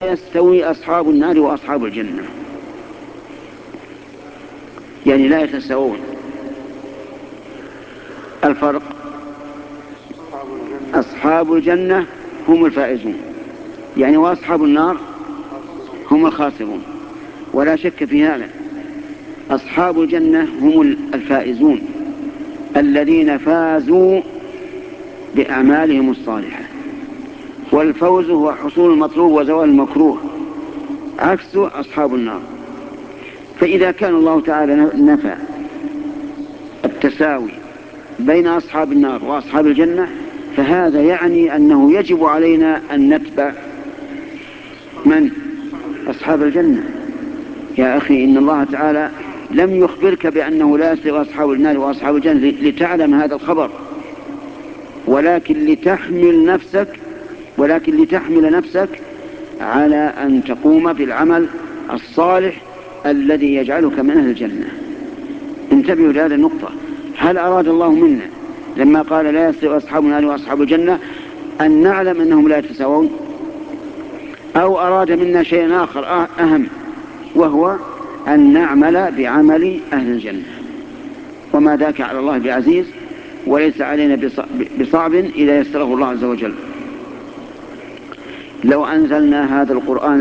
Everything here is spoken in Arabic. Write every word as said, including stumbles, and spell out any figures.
يستوي أصحاب النار وأصحاب الجنة، يعني لا يتساوون. الفرق: أصحاب الجنة هم الفائزون، يعني وأصحاب النار هم الخاسرون، ولا شك في هذا. أصحاب الجنة هم الفائزون الذين فازوا بأعمالهم الصالحة، والفوز هو حصول المطلوب وزوال المكروه، عكس أصحاب النار. فإذا كان الله تعالى نفى التساوي بين أصحاب النار وأصحاب الجنة، فهذا يعني أنه يجب علينا أن نتبع من؟ أصحاب الجنة. يا أخي، إن الله تعالى لم يخبرك بأنه لا يستوي أصحاب النار وأصحاب الجنة لتعلم هذا الخبر، ولكن لتحمل نفسك ولكن لتحمل نفسك على أن تقوم بالعمل الصالح الذي يجعلك من أهل الجنة. انتبهوا لهذه النقطة. هل أراد الله منا لما قال لا يستوي أصحاب النار وأصحاب الجنة أن نعلم أنهم لا يتساوون، أو أراد منا شيء آخر أهم، وهو أن نعمل بعمل أهل الجنة؟ وما ذاك على الله بعزيز، وليس علينا بصعب إذا يسره الله عز وجل. لو أنزلنا هذا القرآن